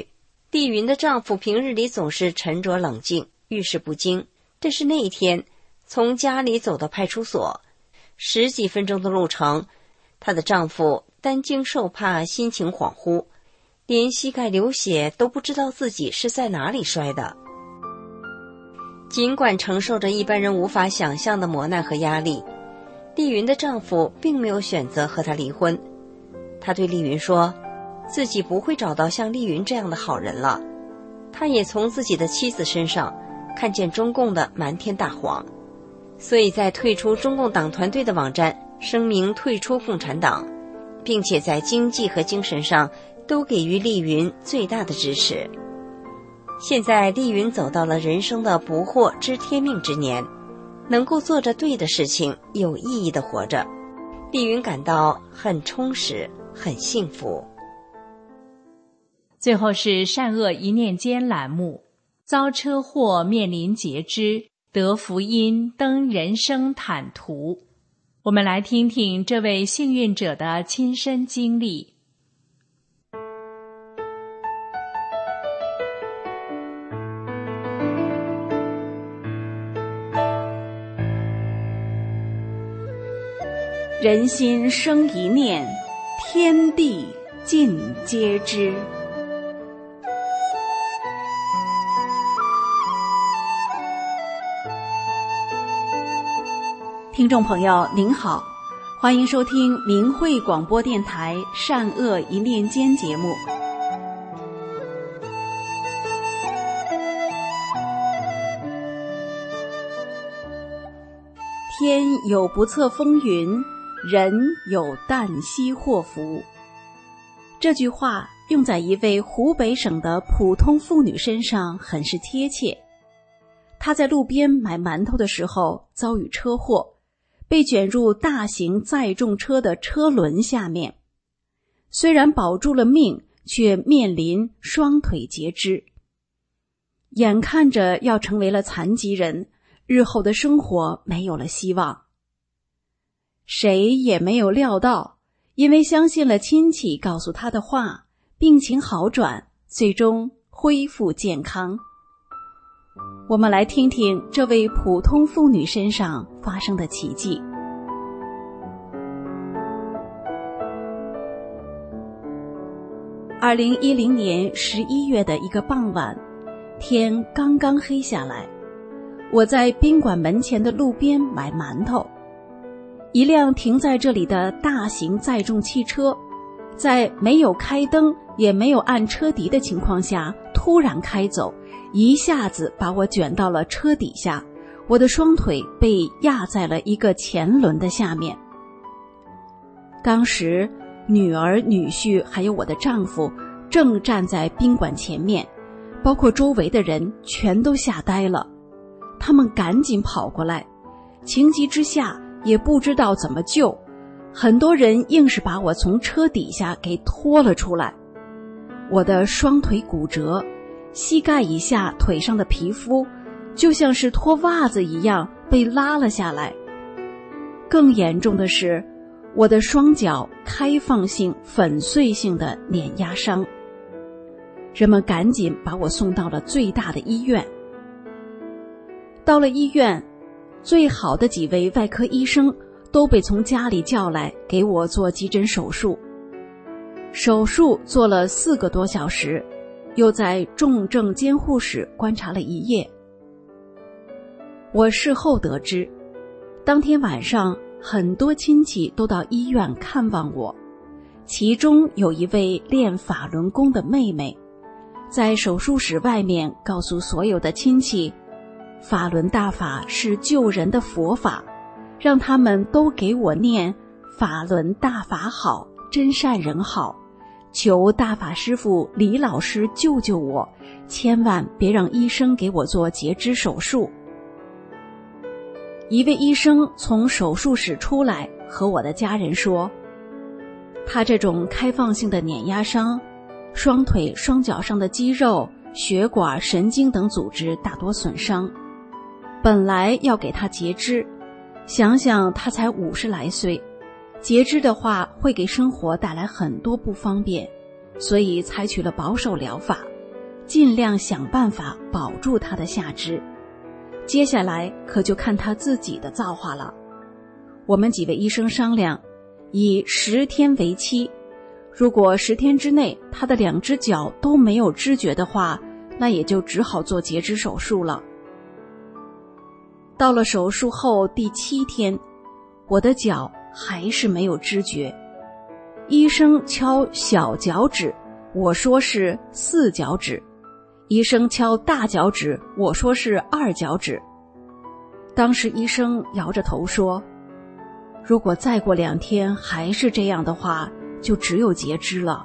I: 丽云的丈夫平日里总是沉着冷静，遇事不惊。但是那一天，从家里走到派出所，十几分钟的路程，她的丈夫担惊受怕，心情恍惚，连膝盖流血都不知道自己是在哪里摔的。尽管承受着一般人无法想象的磨难和压力，丽云的丈夫并没有选择和她离婚。他对丽云说，自己不会找到像丽云这样的好人了。他也从自己的妻子身上看见中共的瞒天大谎，所以在退出中共党团队的网站声明退出共产党，并且在经济和精神上都给予丽云最大的支持。现在丽云走到了人生的不惑知天命之年，能够做着对的事情，有意义的活着，丽云感到很充实，很幸福。
C: 最后是善恶一念间栏目，遭车祸面临截肢，得福音登人生坦途。我们来听听这位幸运者的亲身经历。
J: 人心生一念，天地尽皆知。听众朋友您好，欢迎收听明慧广播电台善恶一念间节目。天有不测风云，人有旦夕祸福。这句话用在一位湖北省的普通妇女身上很是贴切。她在路边买馒头的时候遭遇车祸，被卷入大型载重车的车轮下面，虽然保住了命，却面临双腿截肢。眼看着要成为了残疾人，日后的生活没有了希望。谁也没有料到，因为相信了亲戚告诉他的话，病情好转，最终恢复健康。我们来听听这位普通妇女身上发生的奇迹。二零一零年十一月的一个傍晚，天刚刚黑下来，我在宾馆门前的路边买馒头。一辆停在这里的大型载重汽车，在没有开灯也没有按车底的情况下突然开走，一下子把我卷到了车底下，我的双腿被压在了一个前轮的下面。当时女儿、女婿还有我的丈夫正站在宾馆前面，包括周围的人全都吓呆了。他们赶紧跑过来，情急之下也不知道怎么救，很多人硬是把我从车底下给拖了出来。我的双腿骨折，膝盖以下腿上的皮肤就像是脱袜子一样被拉了下来。更严重的是，我的双脚开放性粉碎性的碾压伤。人们赶紧把我送到了最大的医院。到了医院，最好的几位外科医生都被从家里叫来给我做急诊手术。手术做了四个多小时，又在重症监护室观察了一夜。我事后得知，当天晚上很多亲戚都到医院看望我，其中有一位练法轮功的妹妹，在手术室外面告诉所有的亲戚，法轮大法是救人的佛法，让他们都给我念法轮大法好，真善人好，求大法师父李老师救救我，千万别让医生给我做截肢手术。一位医生从手术室出来和我的家人说，他这种开放性的碾压伤，双腿双脚上的肌肉、血管、神经等组织大多损伤，本来要给他截肢，想想他才五十来岁，截肢的话会给生活带来很多不方便，所以采取了保守疗法， 尽量想办法保住他的下肢。接下来可就看他自己的造化了。我们几位医生商量，以十天为期，如果十天之内他的两只脚都没有知觉的话，那也就只好做截肢手术了。到了手术后第七天，我的脚还是没有知觉。医生敲小脚趾，我说是四脚趾；医生敲大脚趾，我说是二脚趾。当时医生摇着头说，如果再过两天还是这样的话，就只有截肢了。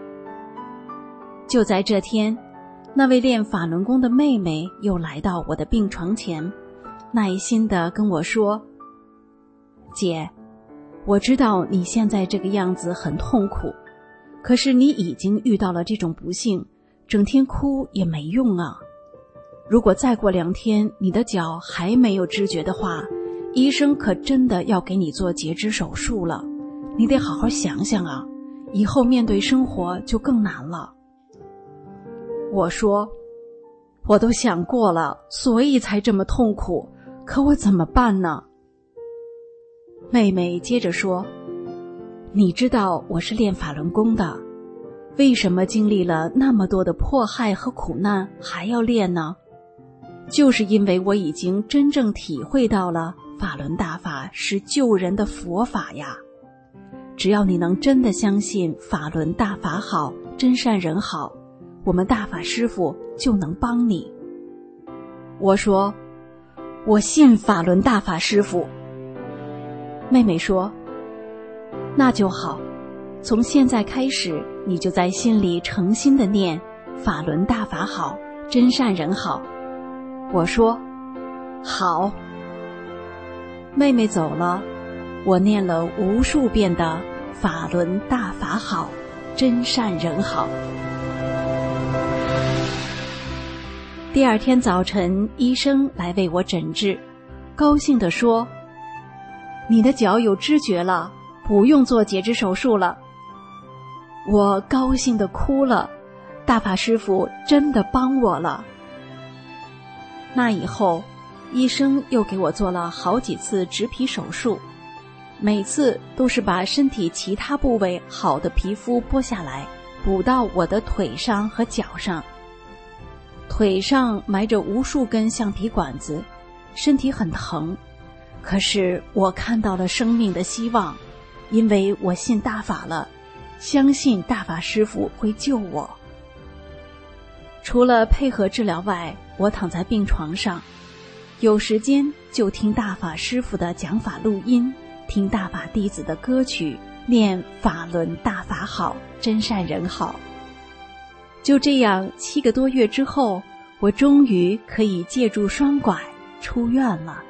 J: 就在这天，那位练法轮功的妹妹又来到我的病床前，耐心地跟我说，姐，我知道你现在这个样子很痛苦，可是你已经遇到了这种不幸，整天哭也没用啊。如果再过两天你的脚还没有知觉的话，医生可真的要给你做截肢手术了，你得好好想想啊，以后面对生活就更难了。我说，我都想过了，所以才这么痛苦，可我怎么办呢？妹妹接着说，你知道我是练法轮功的，为什么经历了那么多的迫害和苦难还要练呢？就是因为我已经真正体会到了法轮大法是救人的佛法呀。只要你能真的相信法轮大法好，真善人好，我们大法师父就能帮你。我说，我信法轮大法师父。妹妹说，那就好，从现在开始你就在心里诚心的念法轮大法好，真善人好。我说，好。妹妹走了，我念了无数遍的法轮大法好，真善人好。第二天早晨，医生来为我诊治，高兴地说，你的脚有知觉了，不用做截肢手术了。我高兴地哭了，大法师父真的帮我了。那以后，医生又给我做了好几次植皮手术，每次都是把身体其他部位好的皮肤剥下来，补到我的腿上和脚上。腿上埋着无数根橡皮管子，身体很疼，可是我看到了生命的希望，因为我信大法了，相信大法师父会救我。除了配合治疗外，我躺在病床上，有时间就听大法师父的讲法录音，听大法弟子的歌曲，念法轮大法好，真善人好。就这样，七个多月之后，我终于可以借助双拐出院了。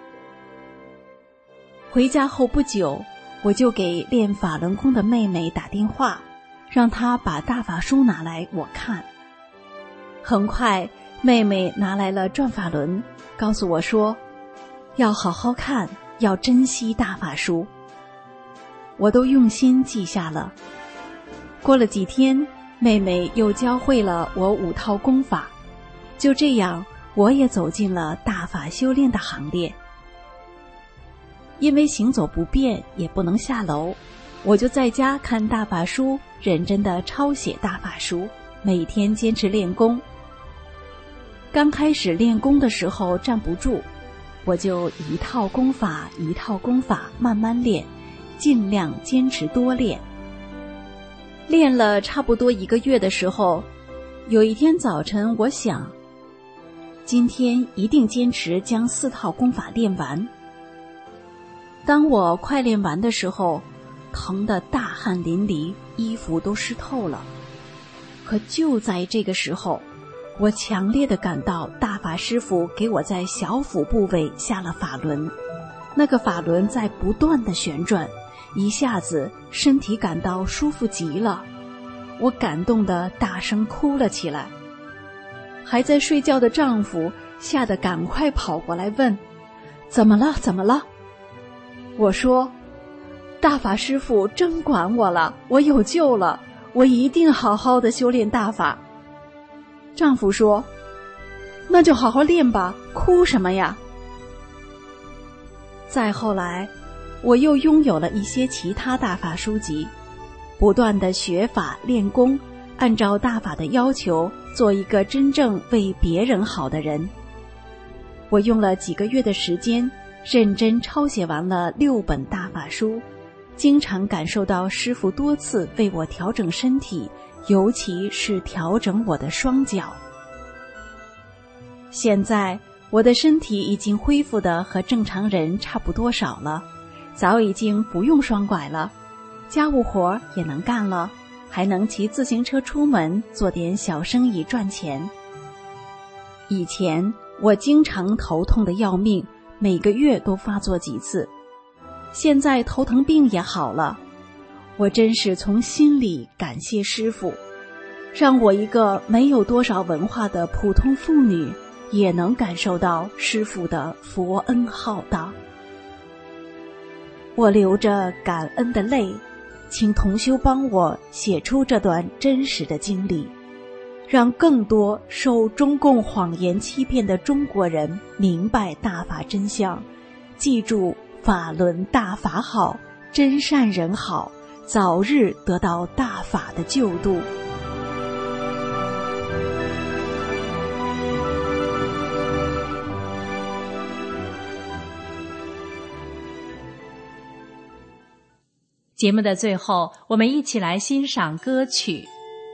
J: 回家后不久，我就给练法轮功的妹妹打电话，让她把大法书拿来我看。很快，妹妹拿来了转法轮，告诉我说，要好好看，要珍惜大法书。我都用心记下了。过了几天，妹妹又教会了我五套功法，就这样，我也走进了大法修炼的行列。因为行走不便，也不能下楼，我就在家看大法书，认真地抄写大法书，每天坚持练功。刚开始练功的时候站不住，我就一套功法一套功法慢慢练，尽量坚持多练。练了差不多一个月的时候，有一天早晨，我想，今天一定坚持将四套功法练完。当我快练完的时候，疼得大汗淋漓，衣服都湿透了。可就在这个时候，我强烈地感到大法师父给我在小腹部位下了法轮，那个法轮在不断地旋转，一下子身体感到舒服极了。我感动得大声哭了起来。还在睡觉的丈夫吓得赶快跑过来问，怎么了怎么了？我说，大法师父真管我了，我有救了，我一定好好的修炼大法。 丈夫说：“那就好好练吧，哭什么呀？”再后来，我又拥有了一些其他大法书籍，不断的学法练功，按照大法的要求，做一个真正为别人好的人。我用了几个月的时间，认真抄写完了六本大法书，经常感受到师父多次为我调整身体，尤其是调整我的双脚。现在我的身体已经恢复得和正常人差不多少了，早已经不用双拐了，家务活也能干了，还能骑自行车出门做点小生意赚钱。以前我经常头痛得要命，每个月都发作几次，现在头疼病也好了。我真是从心里感谢师父，让我一个没有多少文化的普通妇女也能感受到师父的佛恩浩大。我流着感恩的泪，请同修帮我写出这段真实的经历，让更多受中共谎言欺骗的中国人明白大法真相，记住法轮大法好，真善人好，早日得到大法的救度。
C: 节目的最后，我们一起来欣赏歌曲。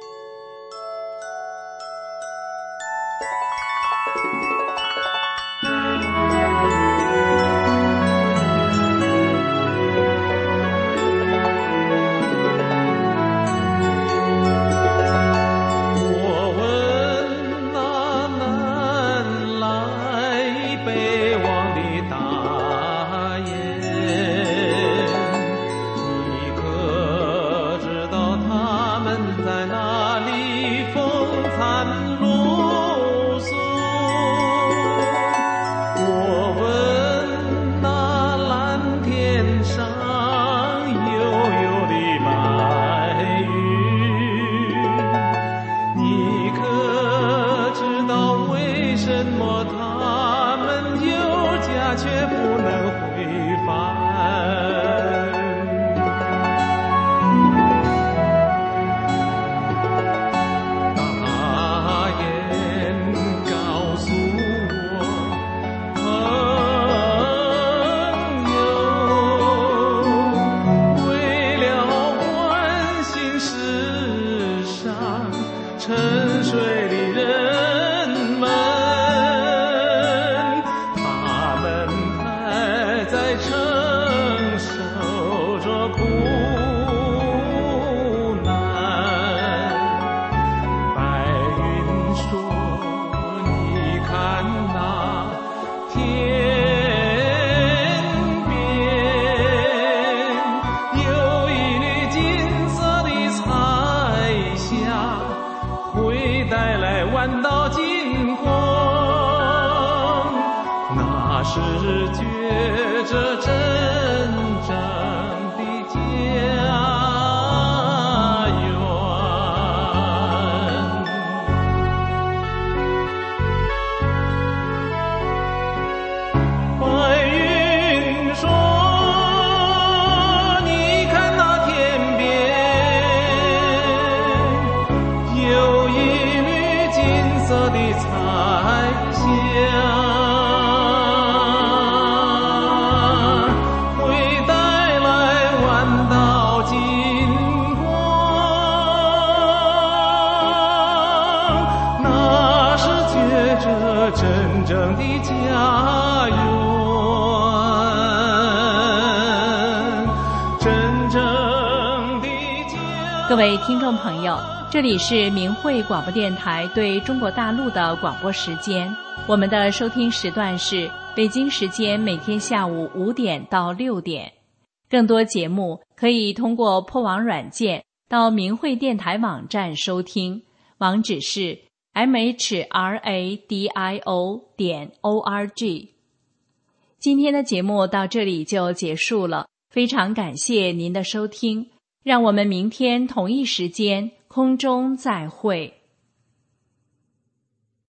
C: 各位听众朋友，这里是明慧广播电台对中国大陆的广播时间，我们的收听时段是北京时间每天下午五点到六点。更多节目可以通过破网软件到明慧电台网站收听，网址是 m h r a d i o 点 o r g。 今天的节目到这里就结束了，非常感谢您的收听，让我们明天同一时间空中再会。